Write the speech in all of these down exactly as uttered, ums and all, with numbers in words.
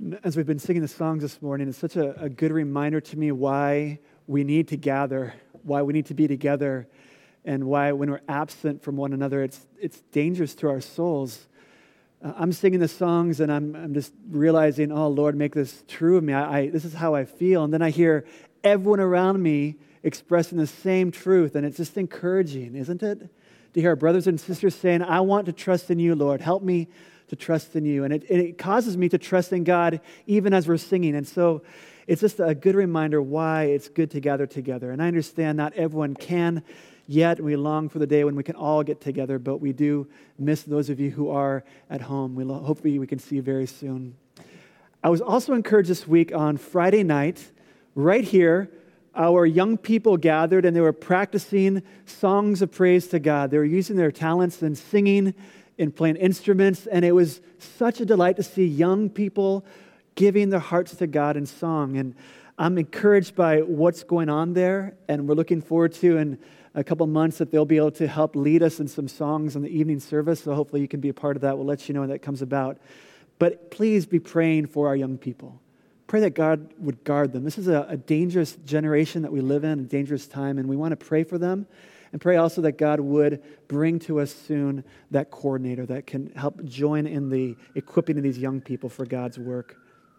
As we've been singing the songs this morning, it's such a, a good reminder to me why we need to gather, why we need to be together, and why when we're absent from one another, it's it's dangerous to our souls. Uh, I'm singing the songs and I'm I'm just realizing, oh Lord, make this true of me. I, I this is how I feel, and then I hear everyone around me expressing the same truth, and it's just encouraging, isn't it? To hear our brothers and sisters saying, I want to trust in you, Lord. Help me to trust in you. And it, it causes me to trust in God even as we're singing. And so it's just a good reminder why it's good to gather together. And I understand not everyone can yet. We long for the day when we can all get together, but we do miss those of you who are at home. We lo- hopefully we can see you very soon. I was also encouraged this week on Friday night, right here, our young people gathered and they were practicing songs of praise to God. They were using their talents and singing and playing instruments, and it was such a delight to see young people giving their hearts to God in song. And I'm encouraged by what's going on there, and we're looking forward to in a couple months that they'll be able to help lead us in some songs in the evening service, so hopefully you can be a part of that. We'll let you know when that comes about. But please be praying for our young people. Pray that God would guard them. This is a, a dangerous generation that we live in, a dangerous time, and we want to pray for them. And pray also that God would bring to us soon that coordinator that can help join in the equipping of these young people for God's work.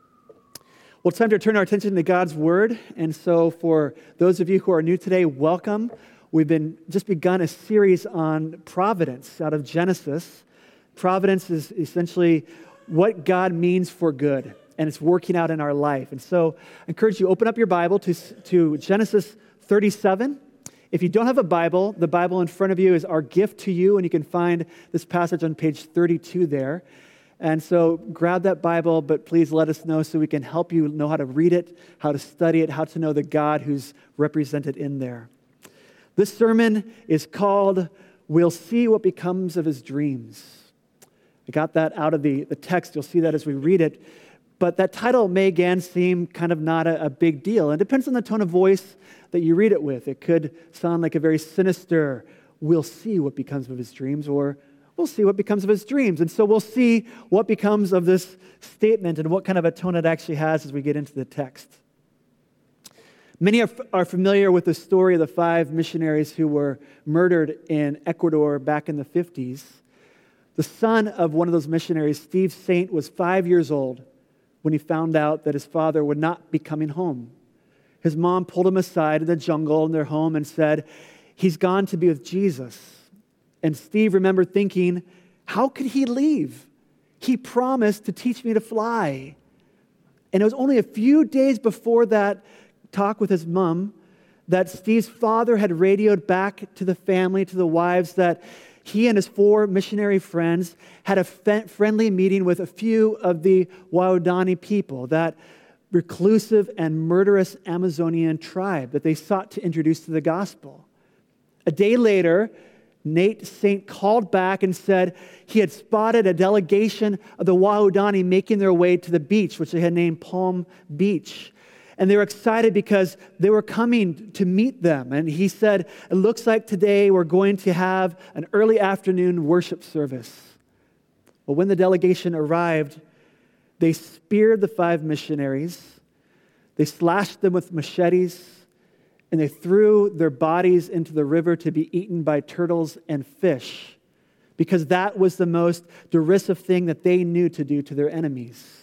Well, it's time to turn our attention to God's Word. And so for those of you who are new today, welcome. We've been just begun a series on providence out of Genesis. Providence is essentially what God means for good, and it's working out in our life. And so I encourage you, open up your Bible to, to Genesis thirty-seven. If you don't have a Bible, the Bible in front of you is our gift to you, and you can find this passage on page thirty-two there. And so grab that Bible, but please let us know so we can help you know how to read it, how to study it, how to know the God who's represented in there. This sermon is called, We'll See What Becomes of His Dreams. I got that out of the, the text. You'll see that as we read it. But that title may again seem kind of not a, a big deal. It depends on the tone of voice that you read it with. It could sound like a very sinister, we'll see what becomes of his dreams, or we'll see what becomes of his dreams. And so we'll see what becomes of this statement and what kind of a tone it actually has as we get into the text. Many are, are familiar with the story of the five missionaries who were murdered in Ecuador back in the fifties. The son of one of those missionaries, Steve Saint, was five years old when he found out that his father would not be coming home. His mom pulled him aside in the jungle in their home and said, he's gone to be with Jesus. And Steve remembered thinking, how could he leave? He promised to teach me to fly. And it was only a few days before that talk with his mom that Steve's father had radioed back to the family, to the wives, that he and his four missionary friends had a fe- friendly meeting with a few of the Waodani people, that reclusive and murderous Amazonian tribe that they sought to introduce to the gospel. A day later, Nate Saint called back and said he had spotted a delegation of the Waodani making their way to the beach, which they had named Palm Beach. And they were excited because they were coming to meet them. And he said, it looks like today we're going to have an early afternoon worship service. Well, when the delegation arrived, they speared the five missionaries, they slashed them with machetes, and they threw their bodies into the river to be eaten by turtles and fish, because that was the most derisive thing that they knew to do to their enemies.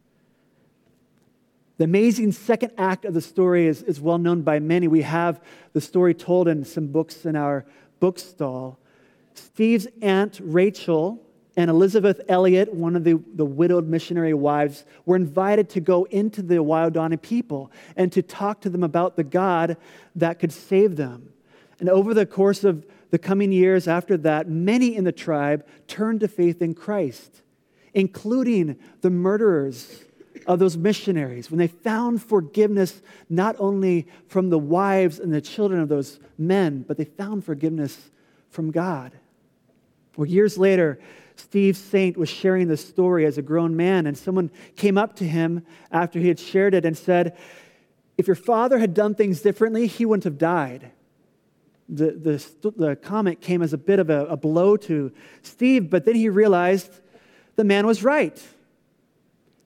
The amazing second act of the story is, is well known by many. We have the story told in some books in our bookstall. Steve's aunt, Rachel, and Elizabeth Elliot, one of the, the widowed missionary wives, were invited to go into the Waodani people and to talk to them about the God that could save them. And over the course of the coming years after that, many in the tribe turned to faith in Christ, including the murderers of those missionaries, when they found forgiveness not only from the wives and the children of those men, but they found forgiveness from God. Well, years later, Steve Saint was sharing this story as a grown man, and someone came up to him after he had shared it and said, if your father had done things differently, he wouldn't have died. The, the, the comment came as a bit of a, a blow to Steve, but then he realized the man was right.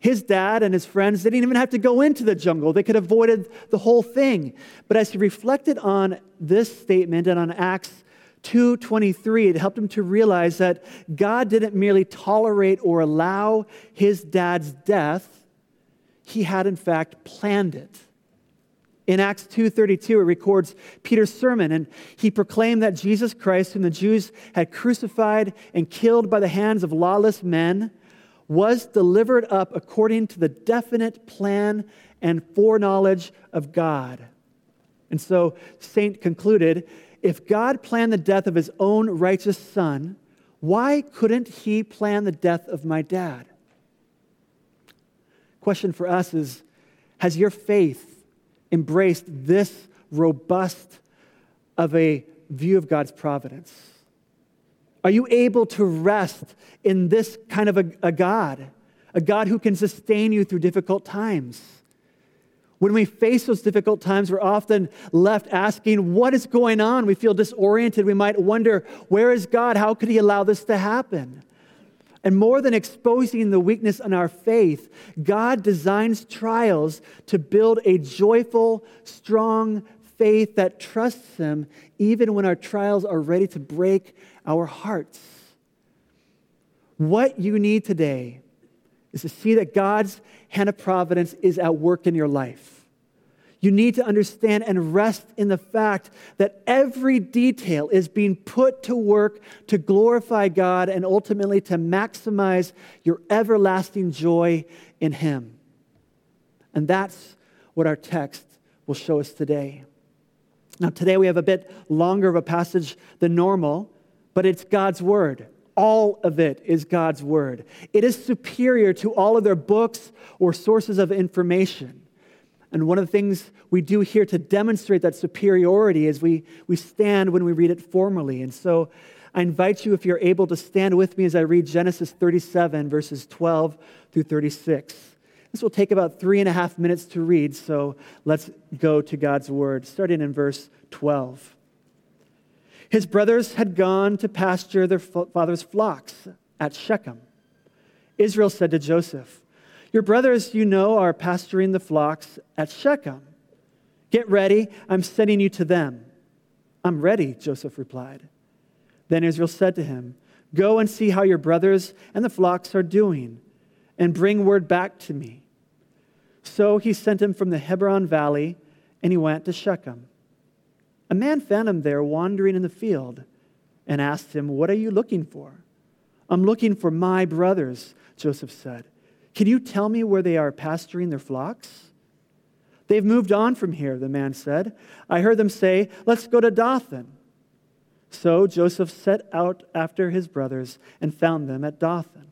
His dad and his friends didn't even have to go into the jungle. They could have avoided the whole thing. But as he reflected on this statement and on Acts two twenty-three, it helped him to realize that God didn't merely tolerate or allow his dad's death. He had, in fact, planned it. In Acts two thirty-two, it records Peter's sermon, and he proclaimed that Jesus Christ, whom the Jews had crucified and killed by the hands of lawless men, was delivered up according to the definite plan and foreknowledge of God. And so Saint concluded, if God planned the death of his own righteous son, why couldn't he plan the death of my dad? Question for us is, has your faith embraced this robust of a view of God's providence? Are you able to rest in this kind of a, a God, a God who can sustain you through difficult times? When we face those difficult times, we're often left asking, what is going on? We feel disoriented. We might wonder, where is God? How could he allow this to happen? And more than exposing the weakness in our faith, God designs trials to build a joyful, strong faith that trusts him even when our trials are ready to break our hearts. What you need today is to see that God's hand of providence is at work in your life. You need to understand and rest in the fact that every detail is being put to work to glorify God and ultimately to maximize your everlasting joy in him. And that's what our text will show us today. Now, today we have a bit longer of a passage than normal, but it's God's word. All of it is God's word. It is superior to all other books or sources of information. And one of the things we do here to demonstrate that superiority is we, we stand when we read it formally. And so I invite you, if you're able, to stand with me as I read Genesis thirty-seven, verses twelve through thirty-six. This will take about three and a half minutes to read, so let's go to God's word, starting in verse twelve. His brothers had gone to pasture their father's flocks at Shechem. Israel said to Joseph, your brothers, you know, are pasturing the flocks at Shechem. Get ready, I'm sending you to them. I'm ready, Joseph replied. Then Israel said to him, go and see how your brothers and the flocks are doing, and bring word back to me. So he sent him from the Hebron Valley, and he went to Shechem. A man found him there wandering in the field and asked him, what are you looking for? I'm looking for my brothers, Joseph said. Can you tell me where they are pasturing their flocks? They've moved on from here, the man said. I heard them say, let's go to Dothan. So Joseph set out after his brothers and found them at Dothan.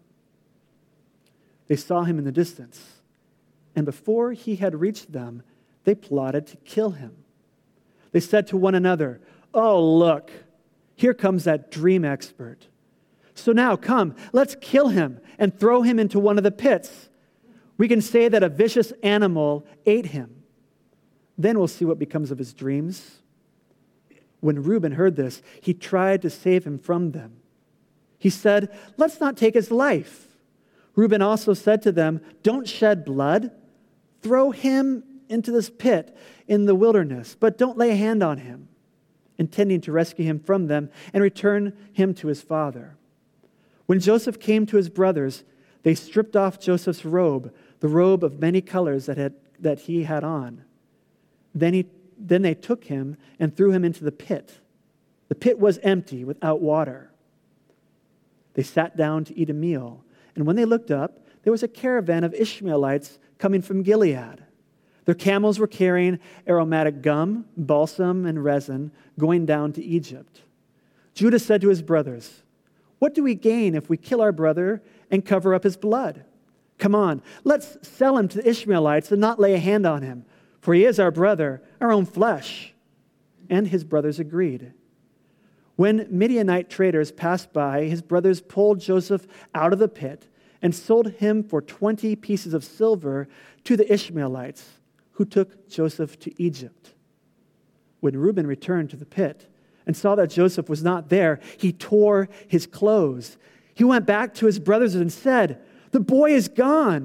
They saw him in the distance, and before he had reached them, they plotted to kill him. They said to one another, oh, look, here comes that dream expert. So now, come, let's kill him and throw him into one of the pits. We can say that a vicious animal ate him. Then we'll see what becomes of his dreams. When Reuben heard this, he tried to save him from them. He said, let's not take his life. Reuben also said to them, don't shed blood. Throw him into this pit in the wilderness, but don't lay a hand on him, intending to rescue him from them and return him to his father. When Joseph came to his brothers, they stripped off Joseph's robe, the robe of many colors that, had, that he had on. Then, he, then they took him and threw him into the pit. The pit was empty, without water. They sat down to eat a meal, and when they looked up, there was a caravan of Ishmaelites coming from Gilead. Their camels were carrying aromatic gum, balsam, and resin going down to Egypt. Judah said to his brothers, what do we gain if we kill our brother and cover up his blood? Come on, let's sell him to the Ishmaelites and not lay a hand on him, for he is our brother, our own flesh. And his brothers agreed. When Midianite traders passed by, his brothers pulled Joseph out of the pit and sold him for twenty pieces of silver to the Ishmaelites, who took Joseph to Egypt. When Reuben returned to the pit and saw that Joseph was not there, he tore his clothes. He went back to his brothers and said, the boy is gone.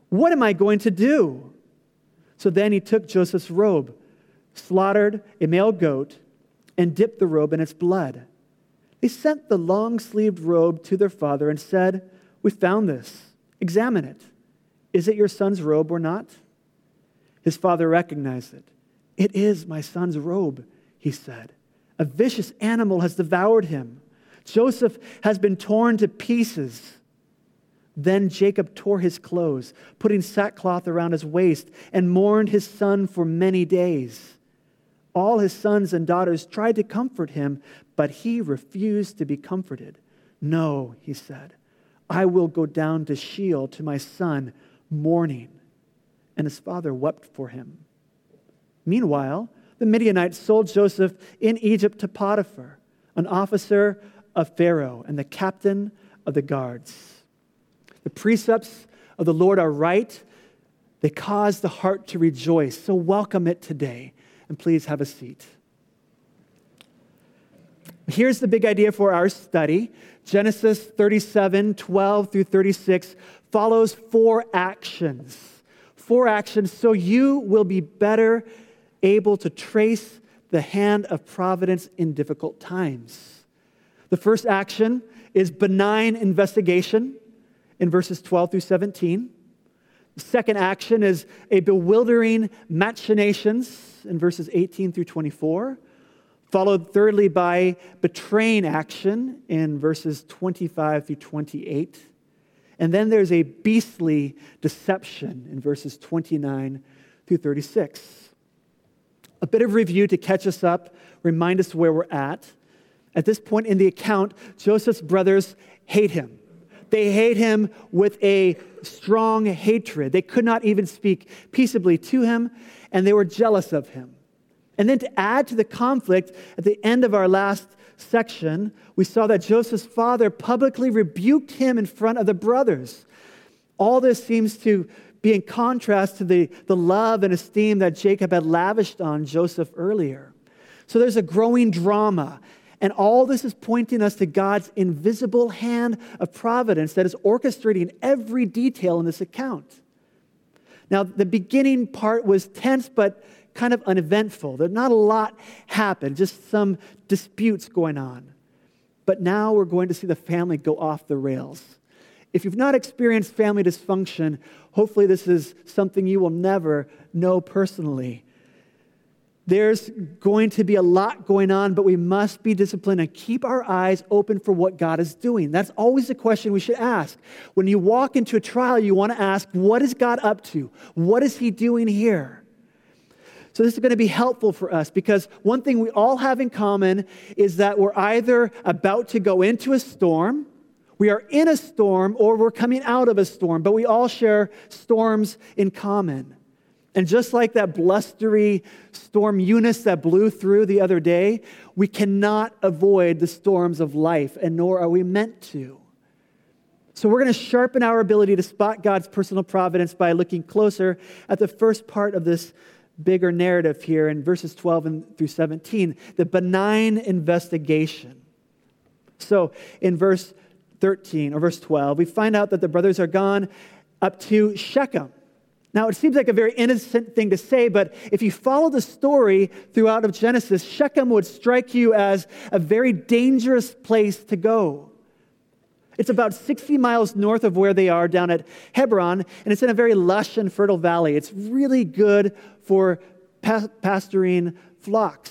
What am I going to do?" So then he took Joseph's robe, slaughtered a male goat, and dipped the robe in its blood. They sent the long-sleeved robe to their father and said, "We found this. Examine it. Is it your son's robe or not?" His father recognized it. "It is my son's robe," he said. "A vicious animal has devoured him. Joseph has been torn to pieces." Then Jacob tore his clothes, putting sackcloth around his waist, and mourned his son for many days. All his sons and daughters tried to comfort him, but he refused to be comforted. "No," he said, "I will go down to Sheol to my son, mourning." And his father wept for him. Meanwhile, the Midianites sold Joseph in Egypt to Potiphar, an officer of Pharaoh and the captain of the guards. The precepts of the Lord are right. They cause the heart to rejoice. So welcome it today. And please have a seat. Here's the big idea for our study. Genesis thirty-seven, twelve through thirty-six follows four actions. Four actions so you will be better able to trace the hand of providence in difficult times. The first action is benign investigation in verses twelve through seventeen. The second action is a bewildering machinations in verses eighteen through twenty-four, followed thirdly by betraying action in verses twenty-five through twenty-eight. And then there's a beastly deception in verses twenty-nine through thirty-six. A bit of review to catch us up, remind us where we're at. At this point in the account, Joseph's brothers hate him. They hate him with a strong hatred. They could not even speak peaceably to him, and they were jealous of him. And then to add to the conflict, at the end of our last section, we saw that Joseph's father publicly rebuked him in front of the brothers. All this seems to be in contrast to the, the love and esteem that Jacob had lavished on Joseph earlier. So there's a growing drama. And all this is pointing us to God's invisible hand of providence that is orchestrating every detail in this account. Now, the beginning part was tense, but kind of uneventful. There's not a lot happened, just some disputes going on. But now we're going to see the family go off the rails. If you've not experienced family dysfunction, hopefully this is something you will never know personally. There's going to be a lot going on, but we must be disciplined and keep our eyes open for what God is doing. That's always the question we should ask. When you walk into a trial, you want to ask, what is God up to? What is he doing here? So this is going to be helpful for us because one thing we all have in common is that we're either about to go into a storm, we are in a storm, or we're coming out of a storm, but we all share storms in common. And just like that blustery storm Eunice that blew through the other day, we cannot avoid the storms of life, and nor are we meant to. So we're going to sharpen our ability to spot God's personal providence by looking closer at the first part of this bigger narrative here in verses twelve and through seventeen, the benign investigation. So in verse thirteen or verse twelve, we find out that the brothers are gone up to Shechem. Now, it seems like a very innocent thing to say, but if you follow the story throughout of Genesis, Shechem would strike you as a very dangerous place to go. It's about sixty miles north of where they are down at Hebron, and it's in a very lush and fertile valley. It's really good for pa- pasturing flocks.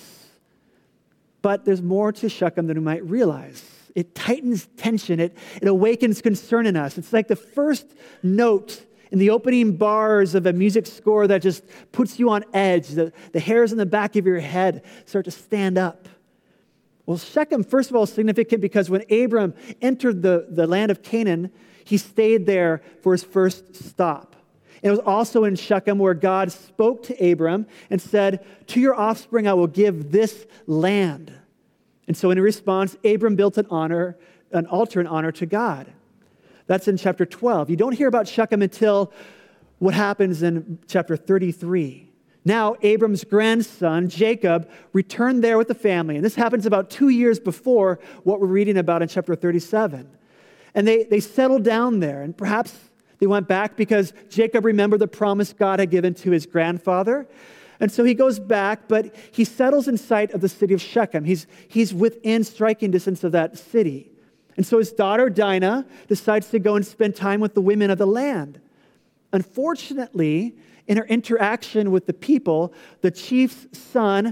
But there's more to Shechem than we might realize. It tightens tension. It, it awakens concern in us. It's like the first note in the opening bars of a music score that just puts you on edge. The, the hairs in the back of your head start to stand up. Well, Shechem, first of all, is significant because when Abram entered the, the land of Canaan, he stayed there for his first stop. And it was also in Shechem where God spoke to Abram and said, "To your offspring I will give this land." And so in response, Abram built an honor, an altar in honor to God. That's in chapter twelve. You don't hear about Shechem until what happens in chapter thirty-three. Now, Abram's grandson, Jacob, returned there with the family. And this happens about two years before what we're reading about in chapter thirty-seven. And they, they settled down there. And perhaps They went back because Jacob remembered the promise God had given to his grandfather. And so he goes back, but he settles in sight of the city of Shechem. He's, he's within striking distance of that city. And so his daughter Dinah decides to go and spend time with the women of the land. Unfortunately, in her interaction with the people, the chief's son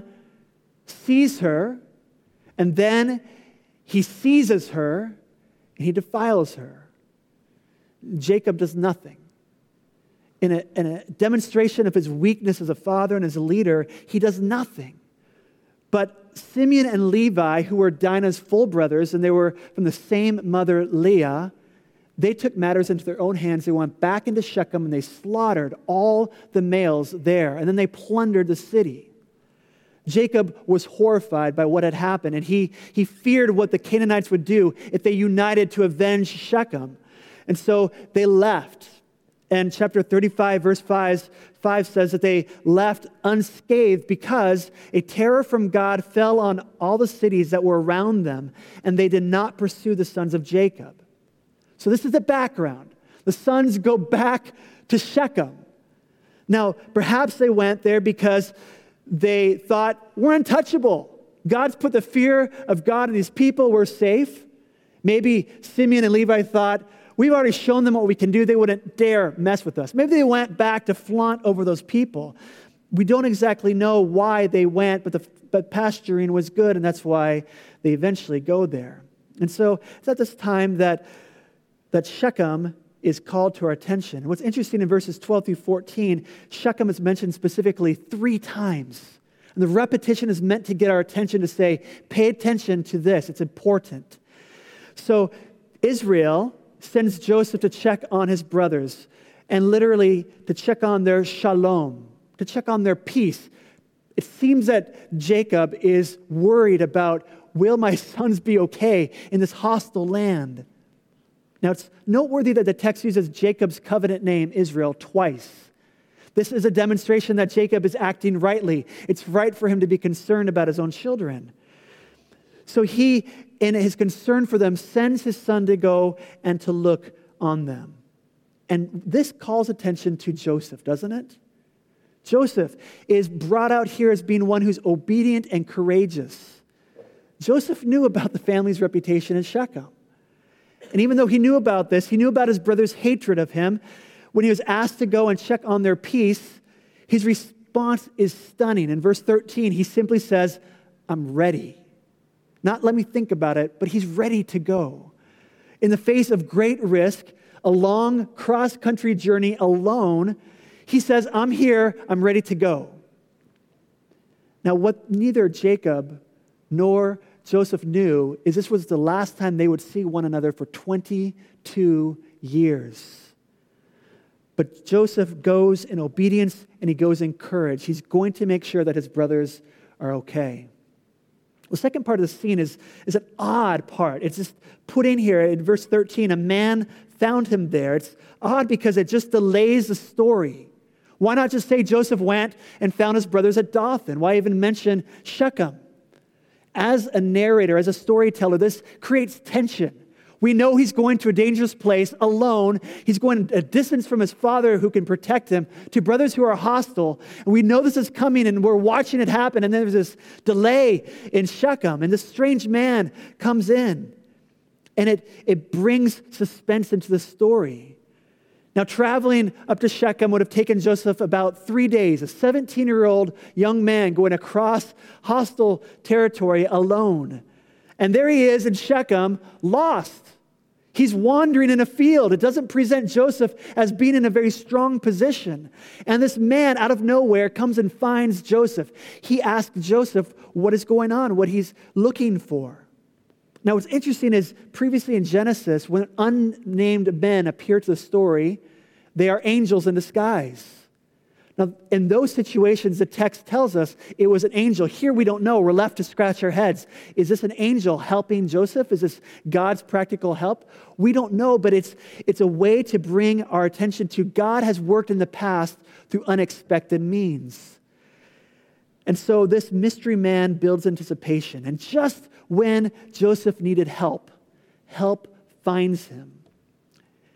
sees her, and then he seizes her, and he defiles her. Jacob does nothing. In a, in a demonstration of his weakness as a father and as a leader, he does nothing. But Simeon and Levi, who were Dinah's full brothers, and they were from the same mother, Leah, they took matters into their own hands. They went back into Shechem, and they slaughtered all the males there, and then they plundered the city. Jacob was horrified by what had happened, and he, he feared what the Canaanites would do if they united to avenge Shechem. And so they left. And chapter thirty-five, verse five, five says that they left unscathed because a terror from God fell on all the cities that were around them, and they did not pursue the sons of Jacob. So this is the background. The sons go back to Shechem. Now, perhaps they went there because they thought, we're untouchable. God's put the fear of God in these people. We're safe. Maybe Simeon and Levi thought, we've already shown them what we can do. They wouldn't dare mess with us. Maybe they went back to flaunt over those people. We don't exactly know why they went, but the but pasturing was good, and that's why they eventually go there. And so it's at this time that, that Shechem is called to our attention. And what's interesting in verses twelve through fourteen, Shechem is mentioned specifically three times. And the repetition is meant to get our attention to say, pay attention to this. It's important. So Israel sends Joseph to check on his brothers and literally to check on their shalom, to check on their peace. It seems that Jacob is worried about, will my sons be okay in this hostile land? Now, it's noteworthy that the text uses Jacob's covenant name, Israel, twice. This is a demonstration that Jacob is acting rightly. It's right for him to be concerned about his own children. So he, in his concern for them, sends his son to go and to look on them. And this calls attention to Joseph, doesn't it? Joseph is brought out here as being one who's obedient and courageous. Joseph knew about the family's reputation in Shechem. And even though he knew about this, he knew about his brother's hatred of him. When he was asked to go and check on their peace, his response is stunning. In verse thirteen, he simply says, I'm ready. Not let me think about it, but he's ready to go. In the face of great risk, a long cross-country journey alone, he says, I'm here, I'm ready to go. Now, what neither Jacob nor Joseph knew is this was the last time they would see one another for twenty-two years. But Joseph goes in obedience and he goes in courage. He's going to make sure that his brothers are okay. The second part of the scene is, is an odd part. It's just put in here in verse thirteen, a man found him there. It's odd because it just delays the story. Why not just say Joseph went and found his brothers at Dothan? Why even mention Shechem? As a narrator, as a storyteller, this creates tension. We know he's going to a dangerous place alone. He's going a distance from his father who can protect him to brothers who are hostile. And we know this is coming and we're watching it happen. And then there's this delay in Shechem and this strange man comes in. And it, it brings suspense into the story. Now, traveling up to Shechem would have taken Joseph about three days, a seventeen-year-old young man going across hostile territory alone. And there he is in Shechem, lost. He's wandering in a field. It doesn't present Joseph as being in a very strong position. And this man out of nowhere comes and finds Joseph. He asks Joseph what is going on, what he's looking for. Now, what's interesting is previously in Genesis, when unnamed men appear to the story, they are angels in disguise. Now, in those situations, the text tells us it was an angel. Here we don't know. We're left to scratch our heads. Is this an angel helping Joseph? Is this God's practical help? We don't know, but it's, it's a way to bring our attention to God has worked in the past through unexpected means. And so this mystery man builds anticipation. And just when Joseph needed help, help finds him.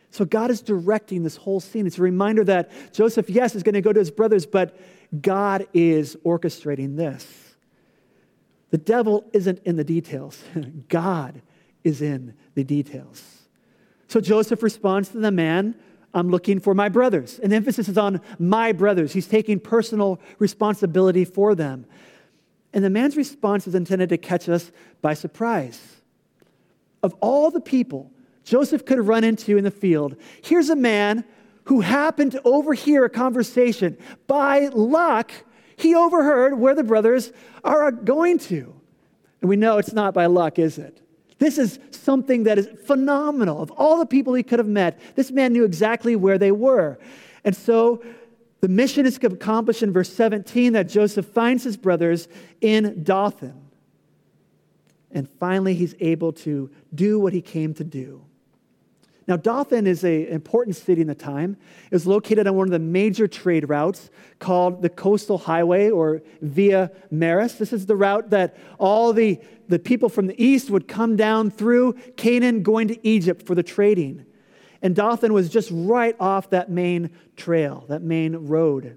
So God is directing this whole scene. It's a reminder that Joseph, yes, is going to go to his brothers, but God is orchestrating this. The devil isn't in the details. God is in the details. So Joseph responds to the man, I'm looking for my brothers. And the emphasis is on my brothers. He's taking personal responsibility for them. And the man's response is intended to catch us by surprise. Of all the people Joseph could run into in the field, here's a man who happened to overhear a conversation. By luck, he overheard where the brothers are going to. And we know it's not by luck, is it? This is something that is phenomenal. Of all the people he could have met, this man knew exactly where they were. And so the mission is accomplished in verse seventeen that Joseph finds his brothers in Dothan. And finally, he's able to do what he came to do. Now, Dothan is an important city in the time. It was located on one of the major trade routes called the Coastal Highway, or Via Maris. This is the route that all the, the people from the east would come down through Canaan, going to Egypt for the trading. And Dothan was just right off that main trail, that main road.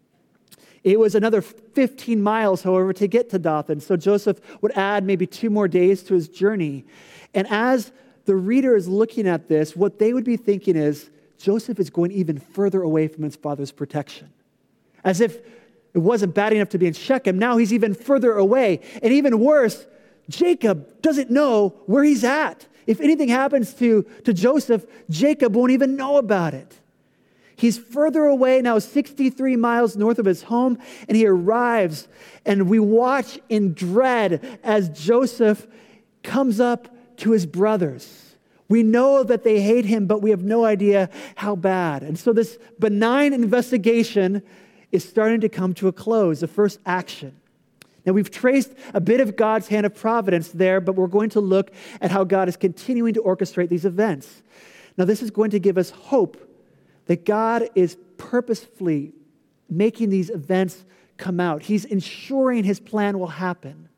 It was another fifteen miles, however, to get to Dothan. So Joseph would add maybe two more days to his journey. And as the reader is looking at this, what they would be thinking is, Joseph is going even further away from his father's protection. As if it wasn't bad enough to be in Shechem, now he's even further away. And even worse, Jacob doesn't know where he's at. If anything happens to, to Joseph, Jacob won't even know about it. He's further away now, sixty-three miles north of his home, and he arrives, and we watch in dread as Joseph comes up to his brothers. We know that they hate him, but we have no idea how bad. And so this benign investigation is starting to come to a close, the first action. Now, we've traced a bit of God's hand of providence there, but we're going to look at how God is continuing to orchestrate these events. Now, this is going to give us hope that God is purposefully making these events come out. He's ensuring his plan will happen.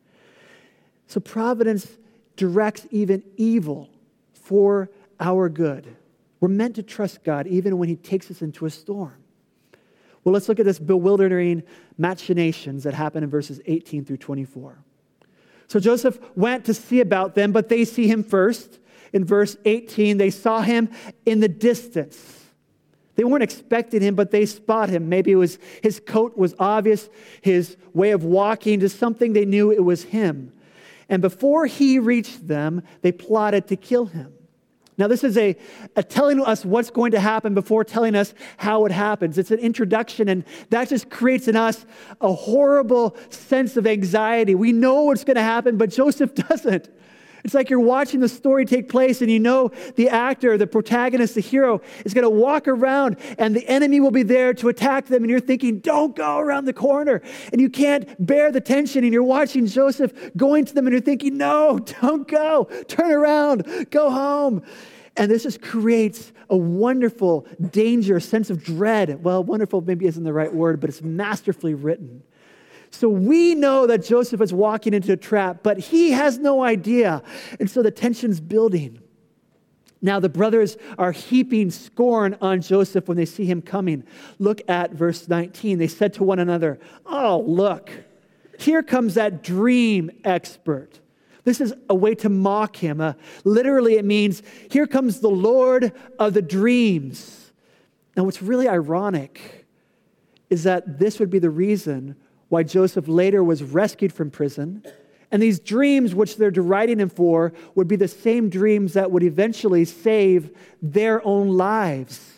So providence directs even evil for our good. We're meant to trust God even when he takes us into a storm. Well, let's look at this bewildering machinations that happen in verses eighteen through twenty-four. So Joseph went to see about them, but they see him first. In verse eighteen, they saw him in the distance. They weren't expecting him, but they spot him. Maybe it was his coat was obvious, his way of walking, just something they knew it was him. And before he reached them, they plotted to kill him. Now, this is a, a telling us what's going to happen before telling us how it happens. It's an introduction, and that just creates in us a horrible sense of anxiety. We know what's going to happen, but Joseph doesn't. It's like you're watching the story take place, and you know the actor, the protagonist, the hero, is going to walk around, and the enemy will be there to attack them, and you're thinking, don't go around the corner. And you can't bear the tension, and you're watching Joseph going to them, and you're thinking, no, don't go. Turn around. Go home. And this just creates a wonderful danger, sense of dread. Well, wonderful maybe isn't the right word, but it's masterfully written. So we know that Joseph is walking into a trap, but he has no idea. And so the tension's building. Now the brothers are heaping scorn on Joseph when they see him coming. Look at verse nineteen. They said to one another, oh, look, here comes that dream expert. This is a way to mock him. Uh, literally, it means, here comes the Lord of the dreams. Now, what's really ironic is that this would be the reason why Joseph later was rescued from prison. And these dreams, which they're deriding him for, would be the same dreams that would eventually save their own lives.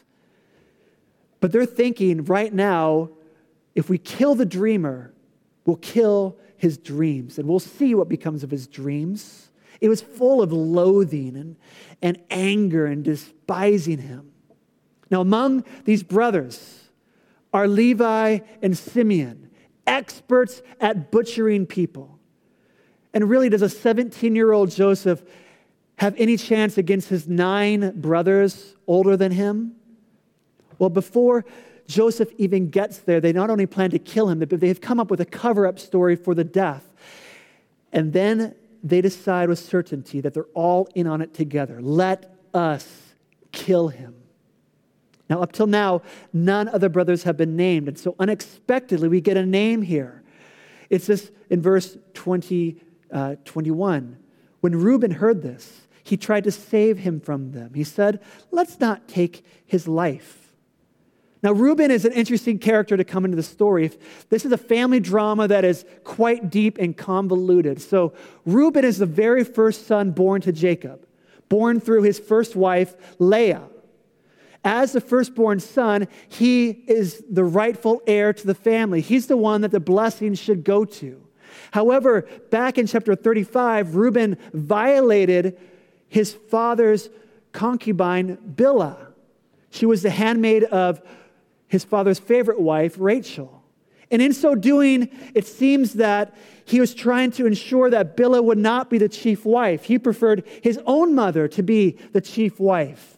But they're thinking right now, if we kill the dreamer, we'll kill his dreams, and we'll see what becomes of his dreams. It was full of loathing and, and anger and despising him. Now, among these brothers are Levi and Simeon, experts at butchering people. And really, does a seventeen-year-old Joseph have any chance against his nine brothers older than him? Well, before Joseph even gets there, they not only plan to kill him, but they've come up with a cover-up story for the death. And then they decide with certainty that they're all in on it together. Let us kill him. Now, up till now, none of the brothers have been named. And so unexpectedly, we get a name here. It's this in verse twenty, uh, twenty-one. When Reuben heard this, he tried to save him from them. He said, let's not take his life. Now, Reuben is an interesting character to come into the story. This is a family drama that is quite deep and convoluted. So Reuben is the very first son born to Jacob, born through his first wife, Leah. As the firstborn son, he is the rightful heir to the family. He's the one that the blessing should go to. However, back in chapter thirty-five, Reuben violated his father's concubine, Bilhah. She was the handmaid of his father's favorite wife, Rachel. And in so doing, it seems that he was trying to ensure that Bilhah would not be the chief wife. He preferred his own mother to be the chief wife.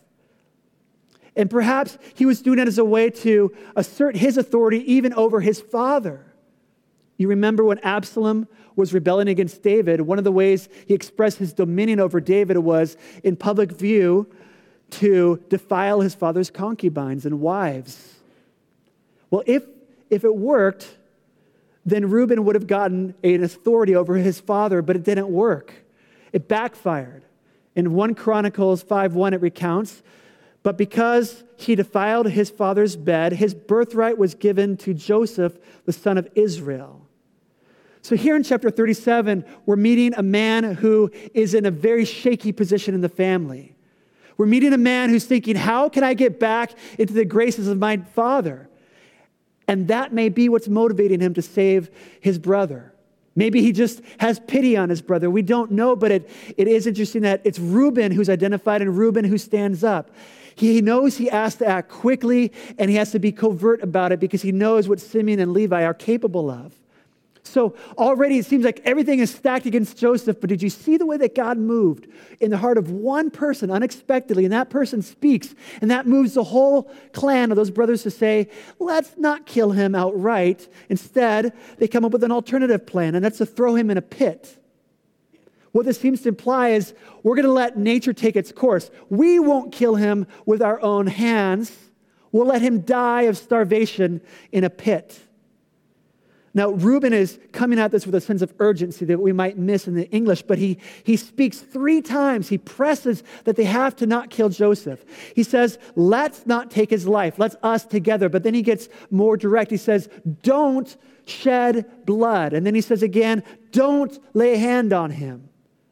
And perhaps he was doing it as a way to assert his authority even over his father. You remember when Absalom was rebelling against David, one of the ways he expressed his dominion over David was in public view to defile his father's concubines and wives. Well, if, if it worked, then Reuben would have gotten an authority over his father, but it didn't work. It backfired. In First Chronicles five one, it recounts, but because he defiled his father's bed, his birthright was given to Joseph, the son of Israel. So here in chapter thirty-seven, we're meeting a man who is in a very shaky position in the family. We're meeting a man who's thinking, how can I get back into the graces of my father? And that may be what's motivating him to save his brother. Maybe he just has pity on his brother. We don't know, but it, it is interesting that it's Reuben who's identified and Reuben who stands up. He knows he has to act quickly and he has to be covert about it because he knows what Simeon and Levi are capable of. So already it seems like everything is stacked against Joseph, but did you see the way that God moved in the heart of one person unexpectedly, and that person speaks, and that moves the whole clan of those brothers to say, let's not kill him outright. Instead, they come up with an alternative plan, and that's to throw him in a pit. What this seems to imply is we're going to let nature take its course. We won't kill him with our own hands. We'll let him die of starvation in a pit. Now, Reuben is coming at this with a sense of urgency that we might miss in the English, but he, he speaks three times. He presses that they have to not kill Joseph. He says, let's not take his life. Let's us together. But then he gets more direct. He says, don't shed blood. And then he says again, don't lay a hand on him.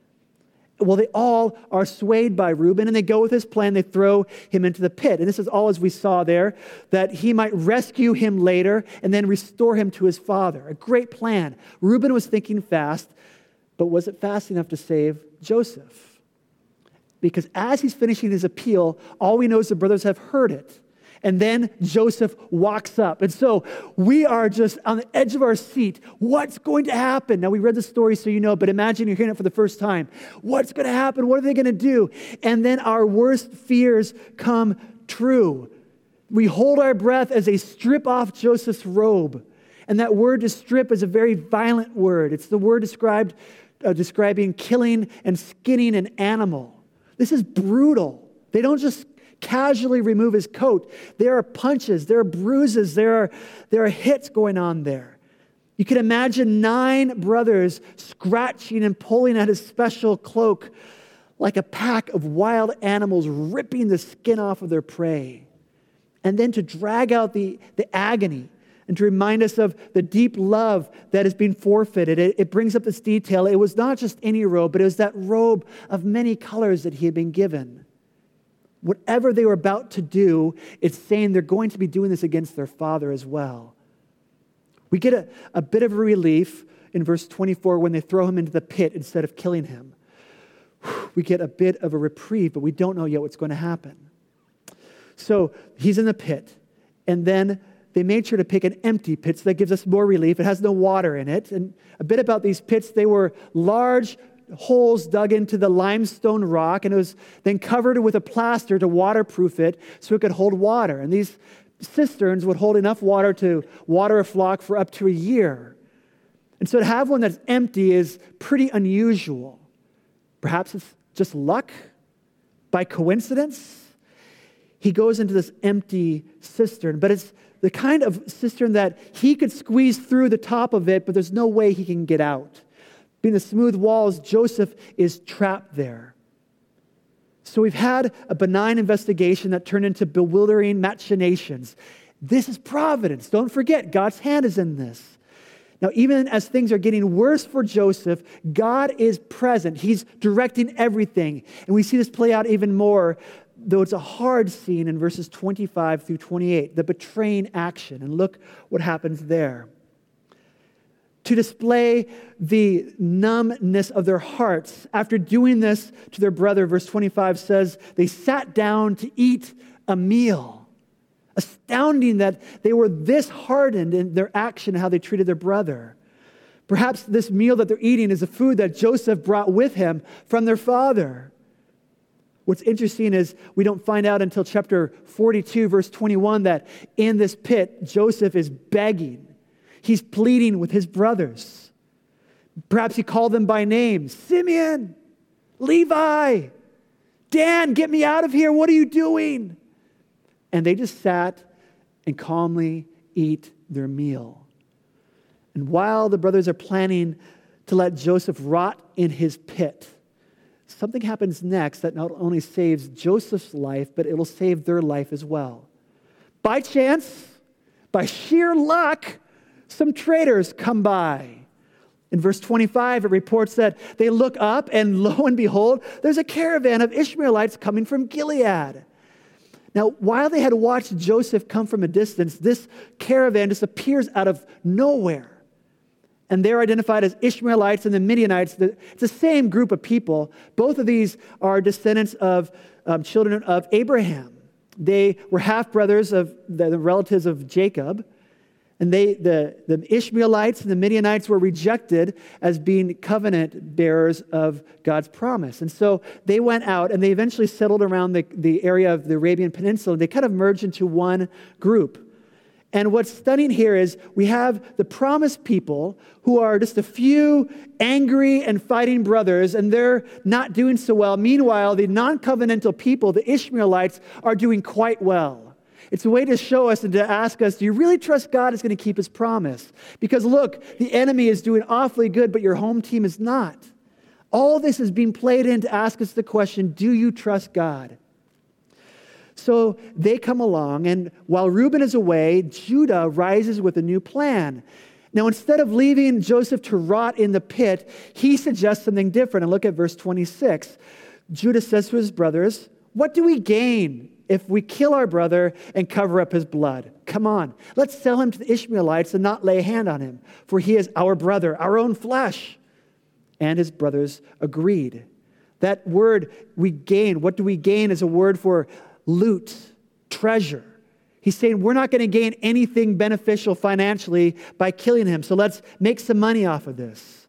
Well, they all are swayed by Reuben, and they go with his plan. They throw him into the pit. And this is all as we saw there, that he might rescue him later and then restore him to his father. A great plan. Reuben was thinking fast, but was it fast enough to save Joseph? Because as he's finishing his appeal, all we know is the brothers have heard it. And then Joseph walks up. And so we are just on the edge of our seat. What's going to happen? Now, we read the story so you know, but imagine you're hearing it for the first time. What's going to happen? What are they going to do? And then our worst fears come true. We hold our breath as they strip off Joseph's robe. And that word to strip is a very violent word. It's the word described, uh, describing killing and skinning an animal. This is brutal. They don't just casually remove his coat. There are punches, there are bruises, there are, there are hits going on there. You can imagine nine brothers scratching and pulling at his special cloak like a pack of wild animals ripping the skin off of their prey. And then to drag out the, the agony and to remind us of the deep love that has been forfeited. It, it brings up this detail. It was not just any robe, but it was that robe of many colors that he had been given. Whatever they were about to do, it's saying they're going to be doing this against their father as well. We get a, a bit of a relief in verse twenty-four when they throw him into the pit instead of killing him. We get a bit of a reprieve, but we don't know yet what's going to happen. So he's in the pit, and then they made sure to pick an empty pit, so that gives us more relief. It has no water in it. And a bit about these pits, they were large holes dug into the limestone rock, and it was then covered with a plaster to waterproof it so it could hold water. And these cisterns would hold enough water to water a flock for up to a year. And so to have one that's empty is pretty unusual. Perhaps it's just luck, by coincidence. he goes into this empty cistern, but it's the kind of cistern that he could squeeze through the top of it, but there's no way he can get out. Being the smooth walls, Joseph is trapped there. So we've had a benign investigation that turned into bewildering machinations. This is providence. Don't forget, God's hand is in this. Now, even as things are getting worse for Joseph, God is present. He's directing everything. And we see this play out even more, though it's a hard scene in verses twenty-five through twenty-eight, the betraying action. And look what happens there. To display the numbness of their hearts, after doing this to their brother, verse twenty-five says, they sat down to eat a meal. Astounding that they were this hardened in their action, how they treated their brother. Perhaps this meal that they're eating is the food that Joseph brought with him from their father. What's interesting is we don't find out until chapter forty-two, verse twenty-one, that in this pit, Joseph is begging. He's pleading with his brothers. Perhaps he called them by name. Simeon, Levi, Dan, get me out of here. What are you doing? And they just sat and calmly eat their meal. And while the brothers are planning to let Joseph rot in his pit, something happens next that not only saves Joseph's life, but it'll save their life as well. By chance, by sheer luck, some traders come by. In verse twenty-five, it reports that they look up and lo and behold, there's a caravan of Ishmaelites coming from Gilead. Now, while they had watched Joseph come from a distance, this caravan just appears out of nowhere. And they're identified as Ishmaelites and the Midianites. It's the same group of people. Both of these are descendants of um, children of Abraham. They were half-brothers of the, the relatives of Jacob. And they, the, the Ishmaelites and the Midianites were rejected as being covenant bearers of God's promise. And so they went out and they eventually settled around the, the area of the Arabian Peninsula. They kind of merged into one group. And what's stunning here is we have the promised people who are just a few angry and fighting brothers, and they're not doing so well. Meanwhile, the non-covenantal people, the Ishmaelites, are doing quite well. It's a way to show us and to ask us, do you really trust God is going to keep his promise? Because look, the enemy is doing awfully good, but your home team is not. All this is being played in to ask us the question, do you trust God? So they come along, and while Reuben is away, Judah rises with a new plan. Now, instead of leaving Joseph to rot in the pit, he suggests something different. And look at verse twenty-six. Judah says to his brothers, what do we gain if we kill our brother and cover up his blood? Come on, let's sell him to the Ishmaelites and not lay a hand on him, for he is our brother, our own flesh. And his brothers agreed. That word we gain, what do we gain, is a word for loot, treasure. He's saying we're not going to gain anything beneficial financially by killing him, so let's make some money off of this.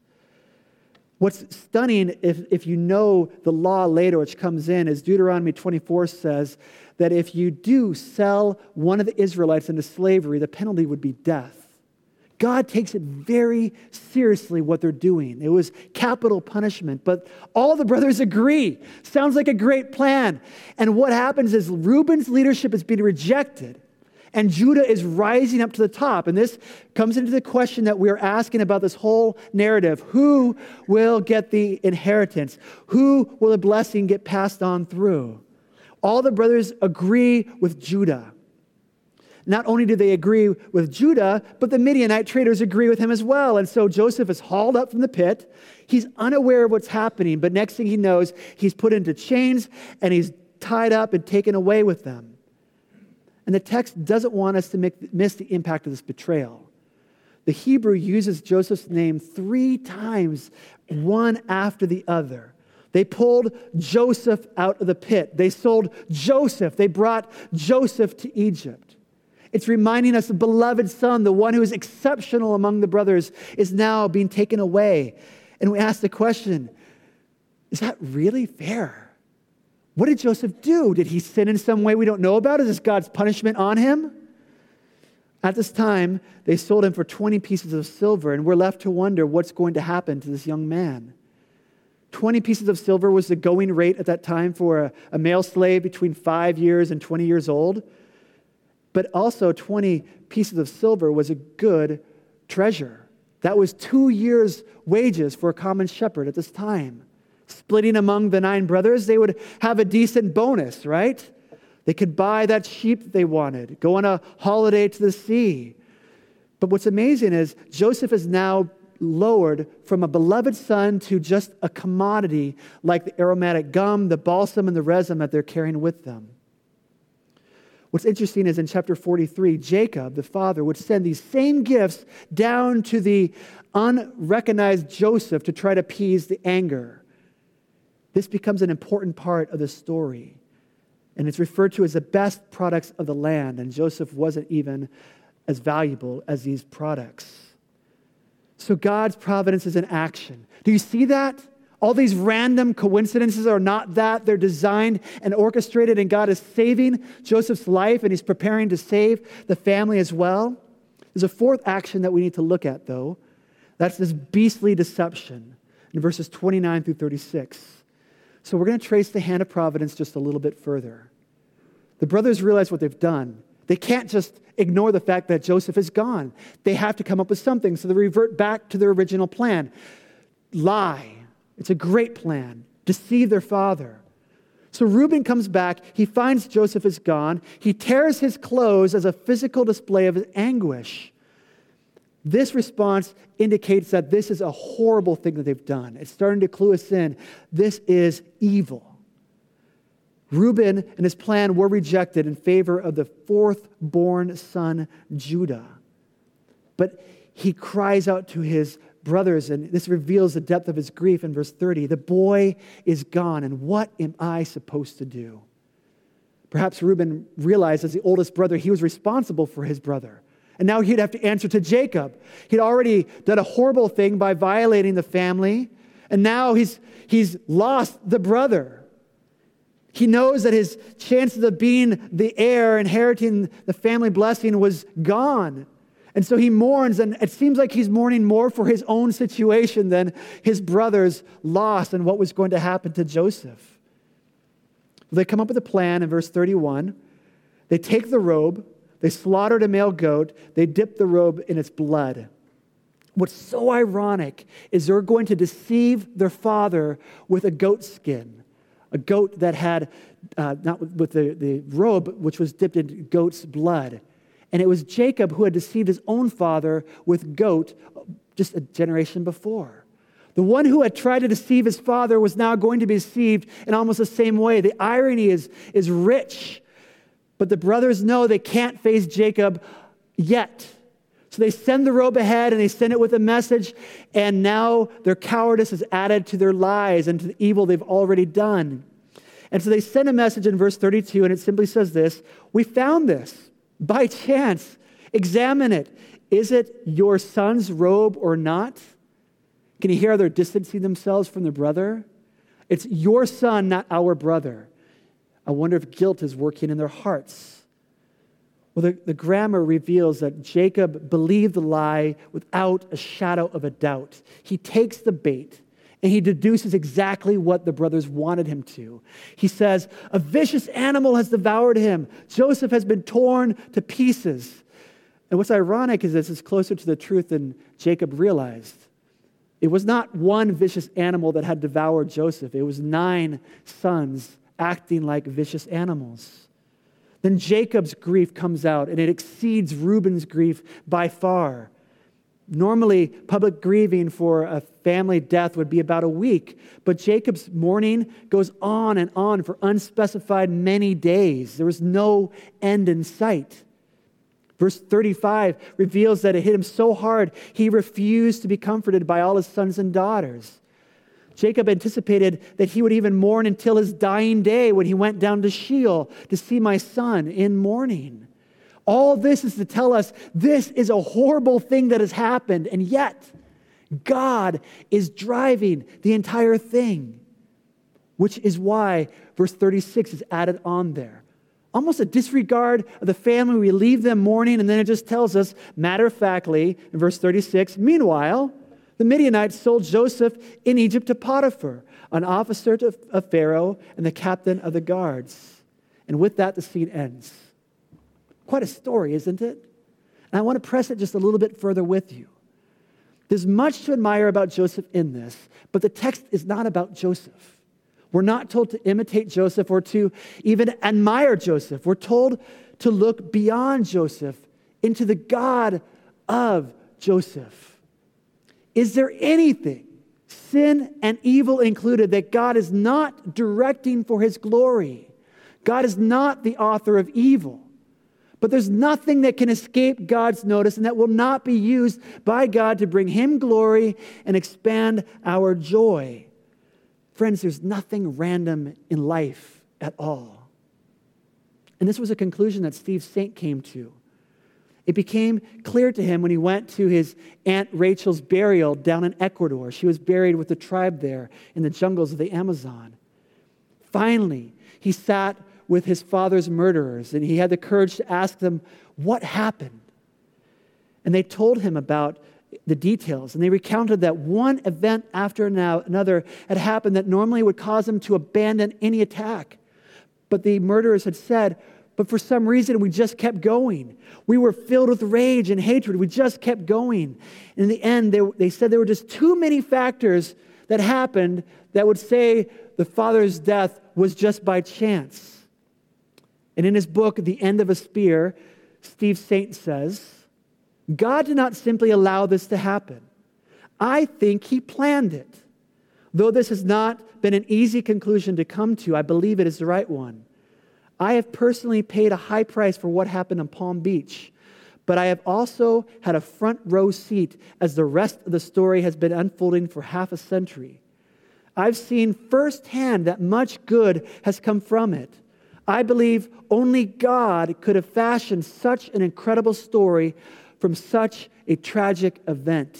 What's stunning, if, if you know the law later, which comes in, is Deuteronomy twenty-four says that if you do sell one of the Israelites into slavery, the penalty would be death. God takes it very seriously what they're doing. It was capital punishment, but all the brothers agree. Sounds like a great plan. And what happens is Reuben's leadership is being rejected, and Judah is rising up to the top. And this comes into the question that we're asking about this whole narrative. Who will get the inheritance? Who will the blessing get passed on through? All the brothers agree with Judah. Not only do they agree with Judah, but the Midianite traders agree with him as well. And so Joseph is hauled up from the pit. He's unaware of what's happening, but next thing he knows, he's put into chains and he's tied up and taken away with them. And the text doesn't want us to make, miss the impact of this betrayal. The Hebrew uses Joseph's name three times, one after the other. They pulled Joseph out of the pit. They sold Joseph. They brought Joseph to Egypt. It's reminding us the beloved son, the one who is exceptional among the brothers, is now being taken away. And we ask the question, is that really fair? What did Joseph do? Did he sin in some way we don't know about? Is this God's punishment on him? At this time, they sold him for twenty pieces of silver, and we're left to wonder what's going to happen to this young man. twenty pieces of silver was the going rate at that time for a, a male slave between five years and twenty years old. But also twenty pieces of silver was a good treasure. That was two years' wages for a common shepherd at this time. Splitting among the nine brothers, they would have a decent bonus, right? They could buy that sheep that they wanted, go on a holiday to the sea. But what's amazing is Joseph is now lowered from a beloved son to just a commodity like the aromatic gum, the balsam, and the resin that they're carrying with them. What's interesting is in chapter forty-three, Jacob, the father, would send these same gifts down to the unrecognized Joseph to try to appease the anger. This becomes an important part of the story. And it's referred to as the best products of the land. And Joseph wasn't even as valuable as these products. So God's providence is in action. Do you see that? All these random coincidences are not that. They're designed and orchestrated, and God is saving Joseph's life, and he's preparing to save the family as well. There's a fourth action that we need to look at, though. That's this beastly deception in verses twenty-nine through thirty-six. So we're going to trace the hand of providence just a little bit further. The brothers realize what they've done. They can't just ignore the fact that Joseph is gone. They have to come up with something, so they revert back to their original plan. Lie. It's a great plan. Deceive their father. So Reuben comes back. He finds Joseph is gone. He tears his clothes as a physical display of his anguish. This response indicates that this is a horrible thing that they've done. It's starting to clue us in. This is evil. Reuben and his plan were rejected in favor of the fourth-born son, Judah. But he cries out to his brothers, and this reveals the depth of his grief in verse thirty. The boy is gone, and what am I supposed to do? Perhaps Reuben realized as the oldest brother, he was responsible for his brother. And now he'd have to answer to Jacob. He'd already done a horrible thing by violating the family, and now he's, he's lost the brother. He knows that his chances of being the heir, inheriting the family blessing, was gone. And so he mourns, and it seems like he's mourning more for his own situation than his brother's loss and what was going to happen to Joseph. They come up with a plan in verse thirty-one. They take the robe, they slaughtered a male goat, they dip the robe in its blood. What's so ironic is they're going to deceive their father with a goat skin, a goat that had, uh, not with, with the, the robe, which was dipped in goat's blood. And it was Jacob who had deceived his own father with goat just a generation before. The one who had tried to deceive his father was now going to be deceived in almost the same way. The irony is, is rich, but the brothers know they can't face Jacob yet. So they send the robe ahead and they send it with a message, and now their cowardice is added to their lies and to the evil they've already done. And so they send a message in verse thirty-two, and it simply says this: we found this. By chance, examine it. Is it your son's robe or not? Can you hear how they're distancing themselves from their brother? It's your son, not our brother. I wonder if guilt is working in their hearts. Well, the, the grammar reveals that Jacob believed the lie without a shadow of a doubt. He takes the bait, and he deduces exactly what the brothers wanted him to. He says, a vicious animal has devoured him. Joseph has been torn to pieces. And what's ironic is this is closer to the truth than Jacob realized. It was not one vicious animal that had devoured Joseph. It was nine sons acting like vicious animals. Then Jacob's grief comes out, and it exceeds Reuben's grief by far. Normally, public grieving for a family death would be about a week, but Jacob's mourning goes on and on for unspecified many days. There was no end in sight. Verse thirty-five reveals that it hit him so hard, he refused to be comforted by all his sons and daughters. Jacob anticipated that he would even mourn until his dying day when he went down to Sheol to see my son in mourning. All this is to tell us this is a horrible thing that has happened, and yet God is driving the entire thing, which is why verse thirty-six is added on there. Almost a disregard of the family. We leave them mourning, and then it just tells us, matter-of-factly, in verse thirty-six, meanwhile, The Midianites sold Joseph in Egypt to Potiphar, an officer to, of Pharaoh and the captain of the guards. And with that, the scene ends. Quite a story, isn't it? And I want to press it just a little bit further with you. There's much to admire about Joseph in this, but the text is not about Joseph. We're not told to imitate Joseph or to even admire Joseph. We're told to look beyond Joseph into the God of Joseph. Is there anything, sin and evil included, that God is not directing for his glory? God is not the author of evil. But there's nothing that can escape God's notice and that will not be used by God to bring him glory and expand our joy. Friends, there's nothing random in life at all. And this was a conclusion that Steve Saint came to. It became clear to him when he went to his Aunt Rachel's burial down in Ecuador. She was buried with the tribe there in the jungles of the Amazon. Finally, he sat with his father's murderers, and he had the courage to ask them what happened. And they told him about the details, and they recounted that one event after another had happened that normally would cause them to abandon any attack. But the murderers had said, but for some reason, we just kept going. We were filled with rage and hatred. We just kept going. And in the end, they, they said there were just too many factors that happened that would say the father's death was just by chance. And in his book, The End of a Spear, Steve Saint says, God did not simply allow this to happen. I think he planned it. Though this has not been an easy conclusion to come to, I believe it is the right one. I have personally paid a high price for what happened on Palm Beach, but I have also had a front row seat as the rest of the story has been unfolding for half a century. I've seen firsthand that much good has come from it. I believe only God could have fashioned such an incredible story from such a tragic event.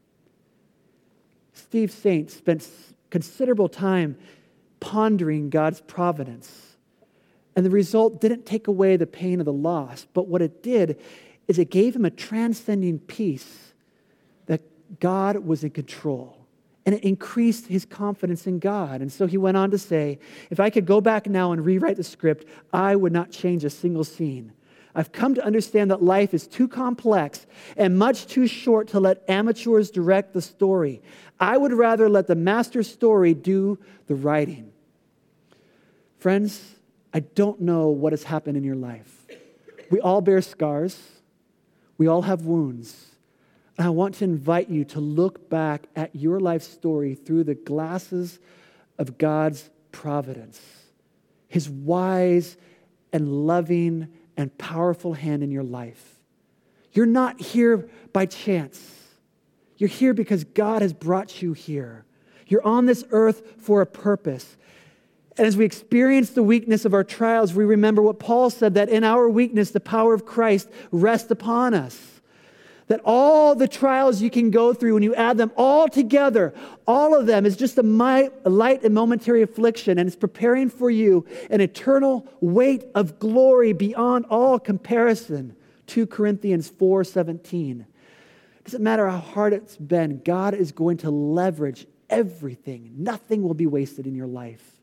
Steve Saint spent considerable time pondering God's providence. And the result didn't take away the pain of the loss, but what it did is it gave him a transcending peace that God was in control. And it increased his confidence in God. And so he went on to say, if I could go back now and rewrite the script, I would not change a single scene. I've come to understand that life is too complex and much too short to let amateurs direct the story. I would rather let the master story do the writing. Friends, I don't know what has happened in your life. We all bear scars. We all have wounds. And I want to invite you to look back at your life story through the glasses of God's providence, his wise and loving and powerful hand in your life. You're not here by chance. You're here because God has brought you here. You're on this earth for a purpose. And as we experience the weakness of our trials, we remember what Paul said, that in our weakness, the power of Christ rests upon us. That all the trials you can go through, when you add them all together, all of them is just a light and momentary affliction, and it's preparing for you an eternal weight of glory beyond all comparison. Second Corinthians four seventeen. It doesn't matter how hard it's been, God is going to leverage everything. Nothing will be wasted in your life.